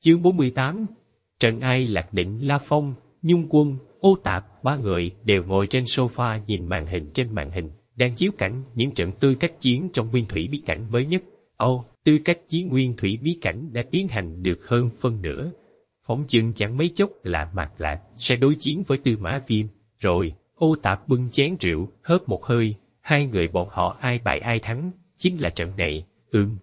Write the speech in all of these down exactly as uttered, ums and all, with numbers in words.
Chương bốn mươi tám. Trần Ai, Lạc Định, La Phong, Nhung Quân, Ô Tạp, ba người đều ngồi trên sofa nhìn màn hình trên màn hình, đang chiếu cảnh những trận tư cách chiến trong nguyên thủy bí cảnh mới nhất. Ồ, tư cách chiến nguyên thủy bí cảnh đã tiến hành được hơn phân nửa. Phỏng chừng chẳng mấy chốc là Mạc Lạc sẽ đối chiến với Tư Mã Viêm, rồi Ô Tạp bưng chén rượu, hớp một hơi, hai người bọn họ ai bại ai thắng, chính là trận này. Ừm.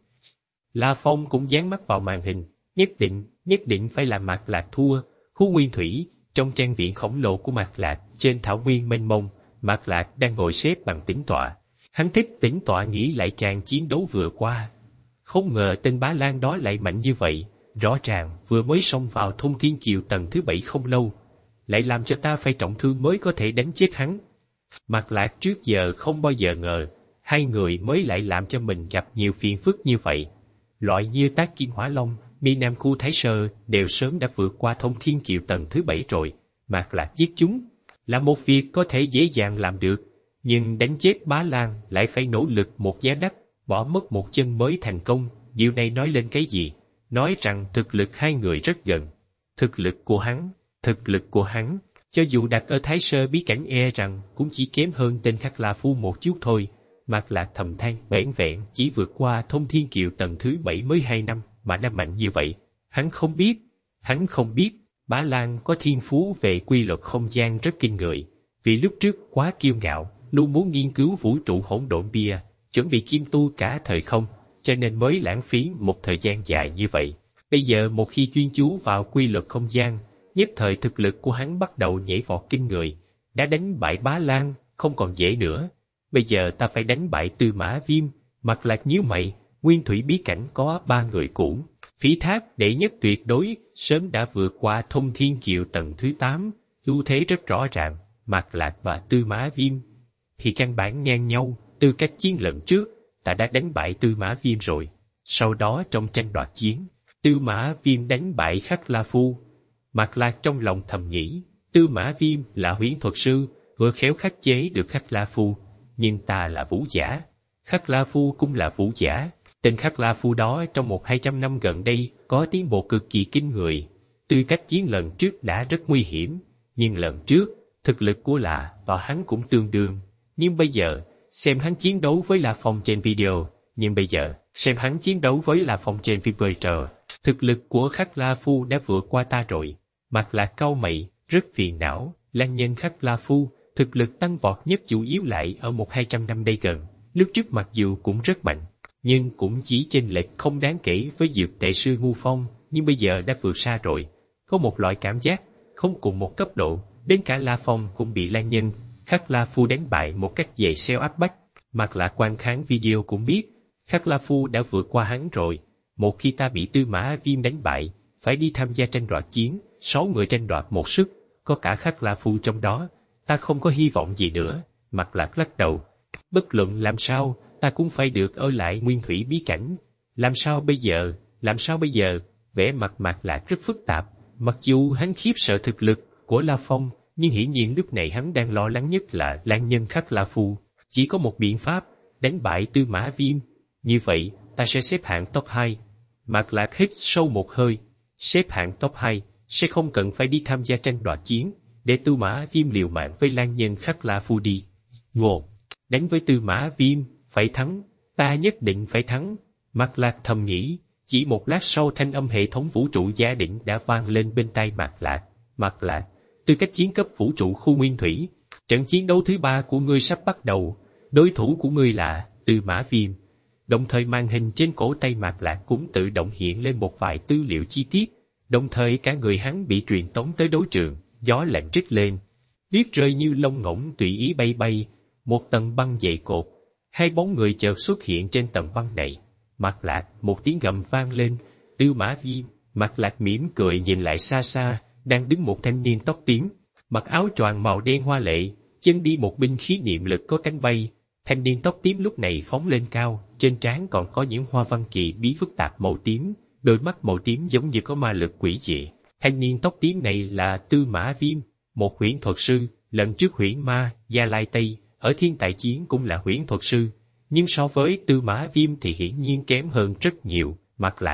La Phong cũng dán mắt vào màn hình, nhất định, nhất định phải là Mạc Lạc thua. Khu nguyên thủy, trong trang viện khổng lồ của Mạc Lạc, trên thảo nguyên mênh mông, Mạc Lạc đang ngồi xếp bằng tĩnh tọa. Hắn thích tĩnh tọa nghĩ lại tràng chiến đấu vừa qua. Không ngờ tên Bá Lan đó lại mạnh như vậy, rõ ràng vừa mới xông vào Thông Thiên Kiều tầng thứ bảy không lâu, lại làm cho ta phải trọng thương mới có thể đánh chết hắn. Mạc Lạc trước giờ không bao giờ ngờ, hai người mới lại làm cho mình gặp nhiều phiền phức như vậy. Loại như Tác Kim Hỏa Long, Mi Nam Khu Thái Sơ đều sớm đã vượt qua Thông Thiên Kiều tầng thứ bảy rồi, Mạc Lạc giết chúng là một việc có thể dễ dàng làm được, nhưng đánh chết Bá Lan lại phải nỗ lực một giá đắt, bỏ mất một chân mới thành công. Điều này nói lên cái gì? Nói rằng thực lực hai người rất gần. Thực lực của hắn, thực lực của hắn, cho dù đặt ở Thái Sơ bí cảnh e rằng cũng chỉ kém hơn tên Khắc La Phu một chút thôi. Mạc Lạc thầm than, vẻn vẹn chỉ vượt qua Thông Thiên Kiều tầng thứ bảy mới hai năm mà đã mạnh như vậy. Hắn không biết, hắn không biết, Bá Lan có thiên phú về quy luật không gian rất kinh người. Vì lúc trước quá kiêu ngạo, luôn muốn nghiên cứu vũ trụ hỗn độn bia, chuẩn bị kim tu cả thời không, cho nên mới lãng phí một thời gian dài như vậy. Bây giờ một khi chuyên chú vào quy luật không gian, nhất thời thực lực của hắn bắt đầu nhảy vọt kinh người. Đã đánh bại Bá Lan, không còn dễ nữa. Bây giờ ta phải đánh bại Tư Mã Viêm. Mạc Lạc nhíu mày, nguyên thủy bí cảnh có ba người cũ. Phí Thác đệ nhất tuyệt đối, sớm đã vượt qua Thông Thiên Kiều tầng thứ tám, ưu thế rất rõ ràng. Mạc Lạc và Tư Mã Viêm thì căn bản ngang nhau. Tư cách chiến lần trước, ta đã đánh bại Tư Mã Viêm rồi. Sau đó trong tranh đoạt chiến, Tư Mã Viêm đánh bại Khắc La Phu. Mạc Lạc trong lòng thầm nghĩ, Tư Mã Viêm là huyễn thuật sư, vừa khéo khắc chế được Khắc La Phu, nhưng ta là vũ giả. Khắc La Phu cũng là vũ giả. Tên Khắc La Phu đó trong một hai trăm năm gần đây có tiến bộ cực kỳ kinh người. Tư cách chiến lần trước đã rất nguy hiểm, nhưng lần trước, thực lực của là và hắn cũng tương đương. Nhưng bây giờ, xem hắn chiến đấu với La Phong trên video, nhưng bây giờ, xem hắn chiến đấu với La Phong trên Vibrator, thực lực của Khắc La Phu đã vượt qua ta rồi. Mạc Lạc cau mày, rất phiền não. Lan nhân Khắc La Phu, thực lực tăng vọt nhất chủ yếu lại ở một hai trăm năm đây gần. Lúc trước mặc dù cũng rất mạnh, nhưng cũng chỉ chênh lệch không đáng kể với Dược Tệ Sư Ngu Phong, nhưng bây giờ đã vượt xa rồi. Có một loại cảm giác, không cùng một cấp độ, đến cả La Phong cũng bị Lan nhân Khắc La Phu đánh bại một cách dày xéo áp bách. Mạc Lạc quan khán video cũng biết, Khắc La Phu đã vượt qua hắn rồi. Một khi ta bị Tư Mã Viêm đánh bại, phải đi tham gia tranh đoạt chiến, sáu người tranh đoạt một sức, có cả Khắc La Phu trong đó, ta không có hy vọng gì nữa. Mạc Lạc lắc đầu, bất luận làm sao, ta cũng phải được ở lại nguyên thủy bí cảnh. Làm sao bây giờ, làm sao bây giờ? Vẻ mặt Mạc Lạc rất phức tạp, mặc dù hắn khiếp sợ thực lực của La Phong, nhưng hiển nhiên lúc này hắn đang lo lắng nhất là Lan nhân Khắc La Phu. Chỉ có một biện pháp, đánh bại Tư Mã Viêm. Như vậy, ta sẽ xếp hạng top hai. Mạc Lạc hít sâu một hơi, xếp hạng top hai, sẽ không cần phải đi tham gia tranh đoạt chiến, để Tư Mã Viêm liều mạng với Lan nhân Khắc La Phu đi. Ngộ, đánh với Tư Mã Viêm, phải thắng, ta nhất định phải thắng. Mạc Lạc thầm nghĩ, chỉ một lát sau thanh âm hệ thống vũ trụ gia định đã vang lên bên tai Mạc Lạc. Mạc Lạc, tư cách chiến cấp vũ trụ khu nguyên thủy, trận chiến đấu thứ ba của ngươi sắp bắt đầu, đối thủ của ngươi là Tư Mã Viêm. Đồng thời màn hình trên cổ tay Mạc Lạc cũng tự động hiện lên một vài tư liệu chi tiết, đồng thời cả người hắn bị truyền tống tới đấu trường, gió lạnh trích lên, tuyết rơi như lông ngỗng tùy ý bay bay, một tầng băng dày cột, hai bóng người chợt xuất hiện trên tầng băng này. Mạc Lạc, một tiếng gầm vang lên, Tư Mã Viêm. Mạc Lạc mỉm cười nhìn lại xa xa, đang đứng một thanh niên tóc tím, mặc áo choàng màu đen hoa lệ, chân đi một binh khí niệm lực có cánh bay. Thanh niên tóc tím lúc này phóng lên cao, trên trán còn có những hoa văn kỳ bí phức tạp màu tím, đôi mắt màu tím giống như có ma lực quỷ dị. Thanh niên tóc tím này là Tư Mã Viêm, một huyễn thuật sư, lần trước huyễn ma, Gia Lai Tây, ở Thiên Tài Chiến cũng là huyễn thuật sư, nhưng so với Tư Mã Viêm thì hiển nhiên kém hơn rất nhiều. Mạc Lạc,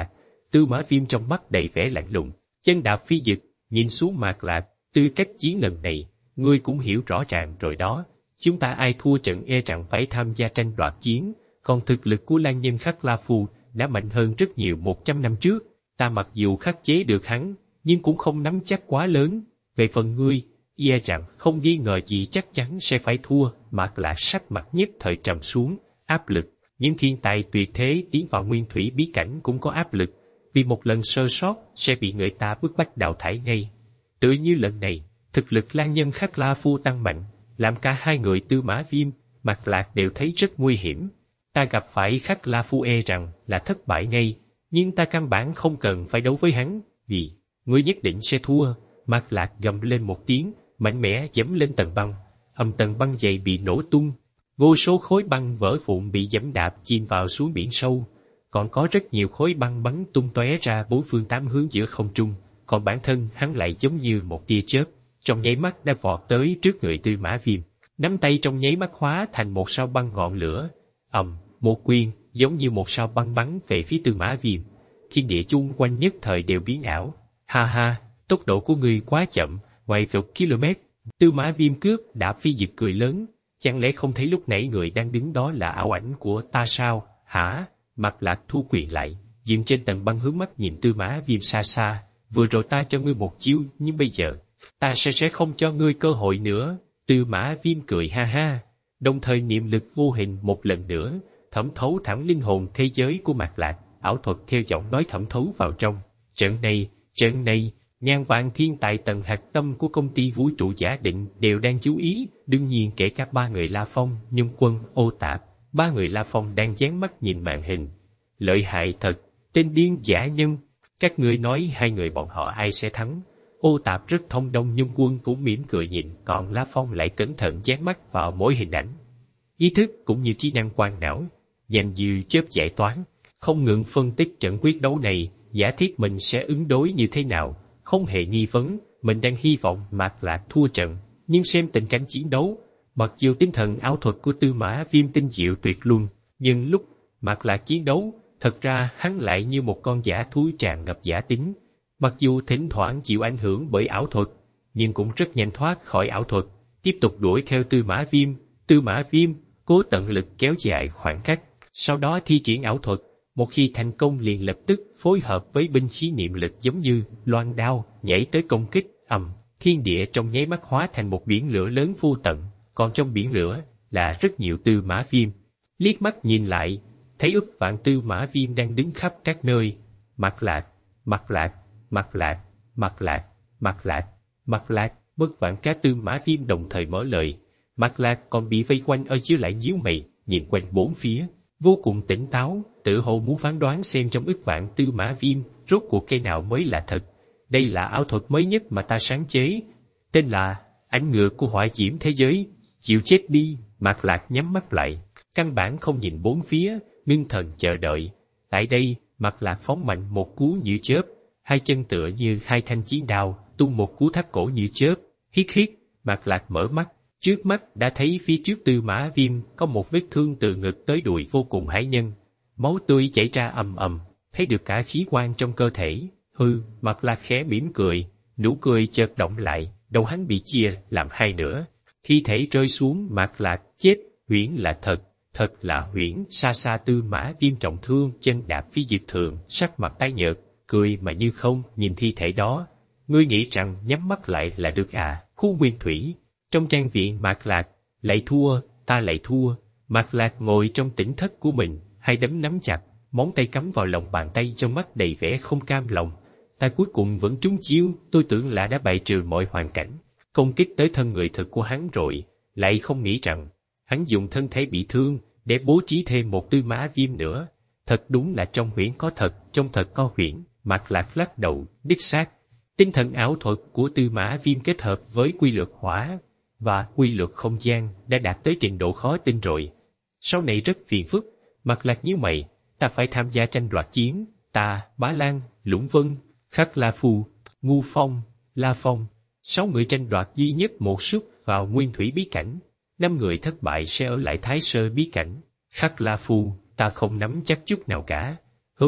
Tư Mã Viêm trong mắt đầy vẻ lạnh lùng, chân đạp phi dực, nhìn xuống Mạc Lạc, tư cách chiến lần này, ngươi cũng hiểu rõ ràng rồi đó. Chúng ta ai thua trận e rằng phải tham gia tranh đoạt chiến, còn thực lực của lang nhân Khắc La Phu đã mạnh hơn rất nhiều một trăm năm trước. Ta mặc dù khắc chế được hắn, nhưng cũng không nắm chắc quá lớn. Về phần ngươi, e rằng không nghi ngờ gì chắc chắn sẽ phải thua. Mạc Lạc sắc mặt nhất thời trầm xuống, áp lực. Những thiên tài tuyệt thế tiến vào nguyên thủy bí cảnh cũng có áp lực, vì một lần sơ sót sẽ bị người ta bức bách đào thải ngay. Tựa như lần này, thực lực lang nhân Khắc La Phu tăng mạnh, làm cả hai người Tư Mã Viêm, Mạc Lạc đều thấy rất nguy hiểm. Ta gặp phải Khắc La Phu e rằng là thất bại ngay, nhưng ta căn bản không cần phải đấu với hắn, vì ngươi nhất định sẽ thua. Mạc Lạc gầm lên một tiếng, mạnh mẽ giẫm lên tầng băng, âm tầng băng dày bị nổ tung, vô số khối băng vỡ vụn bị giẫm đạp chìm vào xuống biển sâu, còn có rất nhiều khối băng bắn tung tóe ra bốn phương tám hướng giữa không trung, còn bản thân hắn lại giống như một tia chớp, trong nháy mắt đã vọt tới trước người Tư Mã Viêm, nắm tay trong nháy mắt hóa thành một sao băng ngọn lửa, ầm, một quyền giống như một sao băng bắn về phía Tư Mã Viêm, thiên địa chung quanh nhất thời đều biến ảo. Ha ha, tốc độ của ngươi quá chậm, ngoài chục km. Tư Mã Viêm cướp đã phi dực cười lớn, chẳng lẽ không thấy lúc nãy người đang đứng đó là ảo ảnh của ta sao? Hả? Mạc Lạc thu quyền lại, dừng trên tầng băng hướng mắt nhìn Tư Mã Viêm xa xa. Vừa rồi ta cho ngươi một chiêu, nhưng bây giờ ta sẽ sẽ không cho ngươi cơ hội nữa. Tư Mã Viêm cười ha ha, đồng thời niệm lực vô hình một lần nữa thẩm thấu thẳng linh hồn thế giới của Mạc Lạc, ảo thuật theo giọng nói thẩm thấu vào trong. Trận này, trận này, ngàn vạn thiên tài tầng hạt tâm của công ty vũ trụ giả định đều đang chú ý, đương nhiên kể cả ba người La Phong, Nhung Quân, Ô Tạp. Ba người La Phong đang dán mắt nhìn màn hình. Lợi hại thật, tên điên giả nhân. Các ngươi nói hai người bọn họ ai sẽ thắng? Ô Tạp rất thông đông, Nhung Quân cũng mỉm cười nhìn, còn La Phong lại cẩn thận dán mắt vào mỗi hình ảnh. Ý thức cũng như trí năng quan não, dành như chớp giải toán, không ngừng phân tích trận quyết đấu này, giả thiết mình sẽ ứng đối như thế nào. Không hề nghi vấn, mình đang hy vọng Mạc Lạc thua trận, nhưng xem tình cảnh chiến đấu, mặc dù tinh thần ảo thuật của Tư Mã Viêm tinh diệu tuyệt luân, nhưng lúc Mạc Lạc chiến đấu, thật ra hắn lại như một con dã thú tràn ngập giả tính. Mặc dù thỉnh thoảng chịu ảnh hưởng bởi ảo thuật, nhưng cũng rất nhanh thoát khỏi ảo thuật, tiếp tục đuổi theo Tư Mã Viêm. Tư Mã Viêm cố tận lực kéo dài khoảng cách, sau đó thi triển ảo thuật. Một khi thành công liền lập tức phối hợp với binh khí niệm lực giống như loan đao, nhảy tới công kích. Ầm, thiên địa trong nháy mắt hóa thành một biển lửa lớn vô tận, còn trong biển lửa là rất nhiều Tư Mã Viêm. Liếc mắt nhìn lại, thấy ức vạn Tư Mã Viêm đang đứng khắp các nơi. Mạc Lạc, Mạc Lạc, Mạc Lạc, Mạc Lạc, Mạc Lạc, Mạc Lạc. Bất vạn cá Tư Mã Viêm đồng thời mở lời. Mạc Lạc còn bị vây quanh ở dưới lại nhíu mày, nhìn quanh bốn phía, vô cùng tỉnh táo, tự hồ muốn phán đoán xem trong ức vạn Tư Mã Viêm rốt cuộc cây nào mới là thật. Đây là ảo thuật mới nhất mà ta sáng chế, tên là Ảnh Ngựa của Hỏa Diễm Thế Giới. Chịu chết đi. Mạc Lạc nhắm mắt lại, căn bản không nhìn bốn phía, ngưng thần chờ đợi. Tại đây, Mạc Lạc phóng mạnh một cú như chớp, hai chân tựa như hai thanh chiến đao, tung một cú thác cổ như chớp. Hít hít, Mạc Lạc mở mắt, trước mắt đã thấy phía trước Tư Mã Viêm có một vết thương từ ngực tới đùi vô cùng hải nhân, máu tươi chảy ra ầm ầm, thấy được cả khí quan trong cơ thể. Hư, Mạc Lạc khẽ mỉm cười, nụ cười chợt động lại, đầu hắn bị chia làm hai nửa, thi thể rơi xuống. Mạc Lạc chết, huyễn là thật, thật là huyễn. Xa xa Tư Mã Viêm trọng thương, chân đạp phi dực thường, sắc mặt tái nhợt, cười mà như không nhìn thi thể đó. Ngươi nghĩ rằng nhắm mắt lại là được à? Khu nguyên thủy, trong trang viện Mạc Lạc, lại thua, ta lại thua. Mạc Lạc ngồi trong tỉnh thất của mình, hai đấm nắm chặt, móng tay cắm vào lòng bàn tay, trong mắt đầy vẻ không cam lòng. Ta cuối cùng vẫn trúng chiêu, tôi tưởng là đã bày trừ mọi hoàn cảnh, công kích tới thân người thực của hắn rồi, lại không nghĩ rằng hắn dùng thân thể bị thương để bố trí thêm một Tư Mã Viêm nữa. Thật đúng là trong huyễn có thật, trong thật có huyễn. Mạc Lạc lắc đầu, đích xác, tinh thần ảo thuật của Tư Mã Viêm kết hợp với quy luật hỏa và quy luật không gian đã đạt tới trình độ khó tin rồi. Sau này rất phiền phức. Mạc Lạc nhíu mày, ta phải tham gia tranh đoạt chiến, ta, Bá Lan, Lũng Vân, Khắc La Phu, Ngu Phong, La Phong, sáu người tranh đoạt duy nhất một suất vào nguyên thủy bí cảnh, năm người thất bại sẽ ở lại Thái Sơ bí cảnh. Khắc La Phu, ta không nắm chắc chút nào cả. Hư,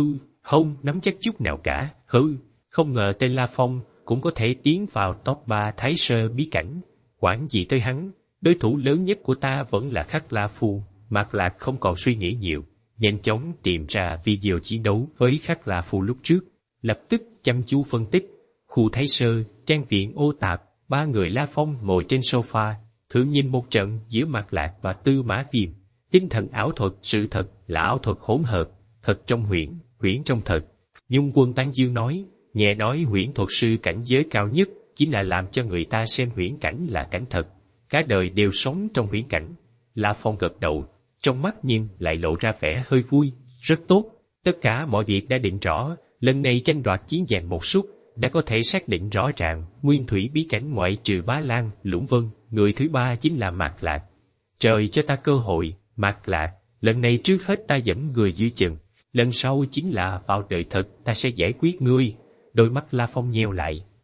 Không nắm chắc chút nào cả, hừ, không ngờ tên La Phong cũng có thể tiến vào top ba Thái Sơ bí cảnh. Quản gì tới hắn, đối thủ lớn nhất của ta vẫn là Khắc La Phu. Mạc Lạc không còn suy nghĩ nhiều, nhanh chóng tìm ra video chiến đấu với Khắc La Phu lúc trước, lập tức chăm chú phân tích. Khu Thái Sơ, trang viện Ô Tạp, ba người La Phong ngồi trên sofa, thử nhìn một trận giữa Mạc Lạc và Tư Mã Viêm. Tinh thần ảo thuật, sự thật là ảo thuật hỗn hợp, thật trong huyễn, huyễn trong thật. Nhung Quân tán dương nói, nghe nói huyễn thuật sư cảnh giới cao nhất chính là làm cho người ta xem huyễn cảnh là cảnh thật, cả đời đều sống trong huyễn cảnh. La Phong gật đầu, trong mắt nhưng lại lộ ra vẻ hơi vui, rất tốt. Tất cả mọi việc đã định rõ, lần này tranh đoạt chiến vàng một suất, đã có thể xác định rõ ràng, nguyên thủy bí cảnh ngoại trừ Bá Lan, Lũng Vân, người thứ ba chính là Mạc Lạc. Trời cho ta cơ hội, Mạc Lạc, lần này trước hết ta dẫm người dưới chân, lần sau chính là vào đời thật ta sẽ giải quyết ngươi. Đôi mắt La Phong nheo lại,